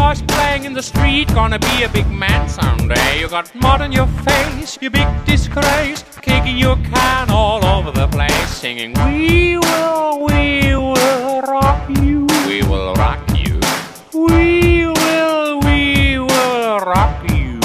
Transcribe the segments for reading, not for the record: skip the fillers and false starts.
boys playing in the street, gonna be a big man someday. You got mud on your face, you big disgrace, kicking your can all over the place, singing, we will rock you. We will rock you. We will rock you.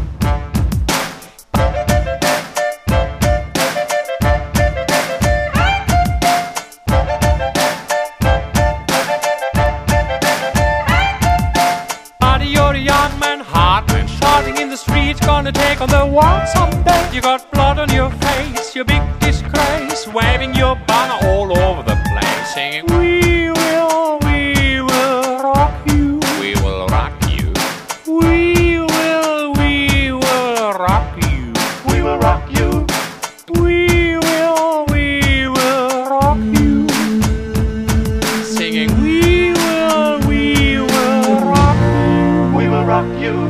Buddy, you're a young man, hard man, shouting in the streets, gonna take on the world someday. You got blood on your face, you big disgrace, waving your banner all over the place, singing, we will rock you. We will rock you. We will rock you. We will rock you. We will rock you. Singing, we will rock you. We will rock you.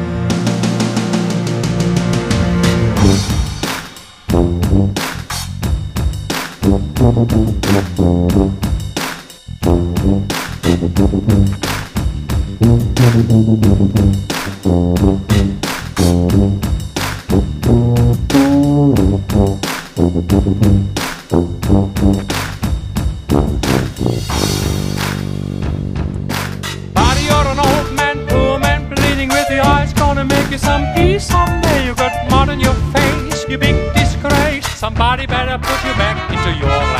Buddy, you're an old man, poor man, bleeding with the eyes, gonna make you some peace someday. You got mud on your face, you big disgrace. Somebody better put you back into your life.